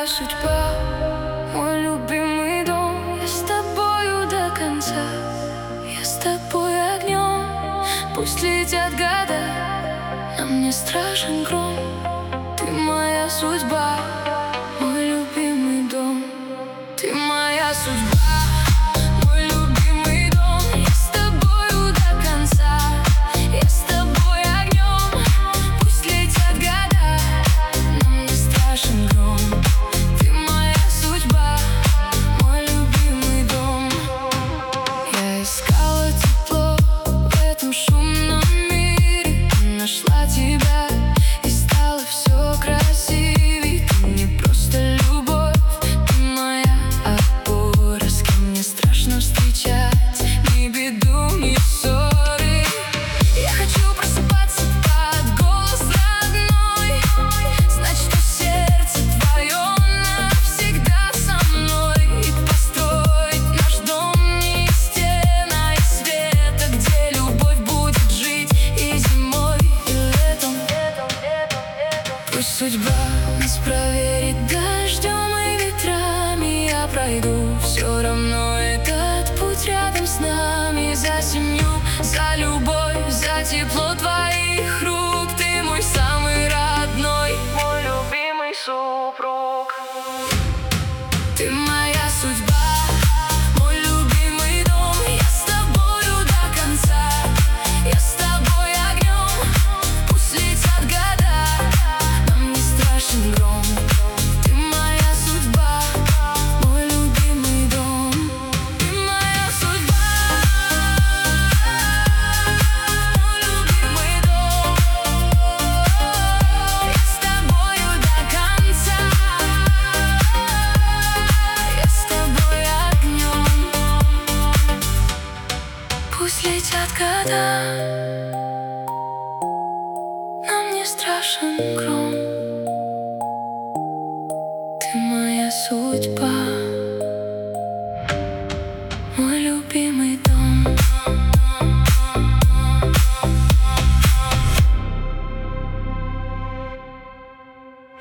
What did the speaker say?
моя судьба, мой любимый дом. Я с тобою до конца, я с тобой огнем. Пусть летят года, нам не страшен гром. Ты моя судьба, мой любимый дом. Ты моя судьба. Нашла тебя, и стало все красивей. Ты не просто любовь, ты моя опора, с кем мне страшно встречать ни беду, ни ссоры. Я хочу просыпаться под голос родной, знать, что сердце твое навсегда со мной. И построить наш дом не из стен, а из света, где любовь будет жить и зимой. Пусть судьба нас проверит дождем и ветрами, я пройду все равно этот путь рядом с нами. За семью, за любовь, за тепло твоих рук. Ты мой самый родной, мой любимый супруг. Ты моя судьба. Пусть летят года, нам не страшен гром. Ты моя судьба, мой любимый дом.